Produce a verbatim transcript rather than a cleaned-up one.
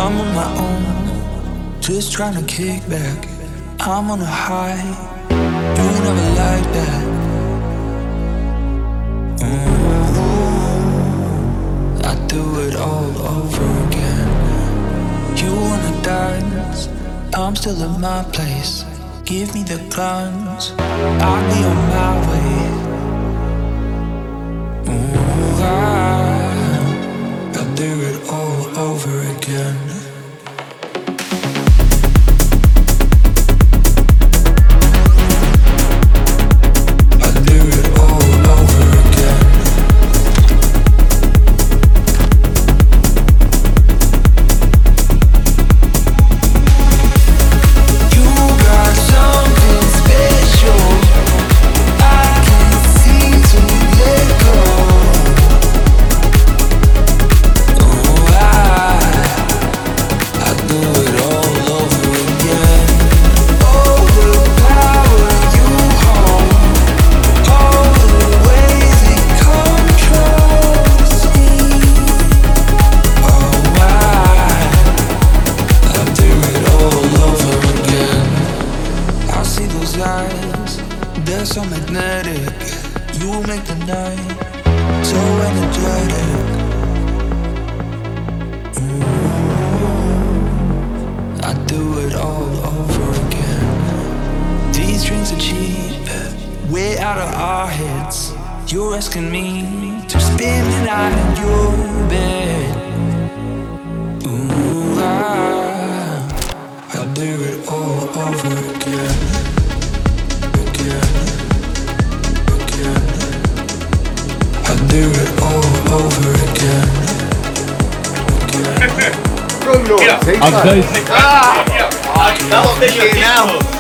I'm on my own, just trying to kick back. I'm on a high, you never like that. Ooh, I do it all over again. You wanna dance, I'm still at my place. Give me the crumbs, I'll be on my way. Ooh, I, I'll do it all over again. They're so magnetic, you make the night so energetic. Ooh, I do it all over again. These drinks are cheap, way out of our heads. You're asking me to spend the night in your bed. Ooh, I, I'll do it all over again. I'll do it all over again. Again. I'm going to... Ah! That was big now.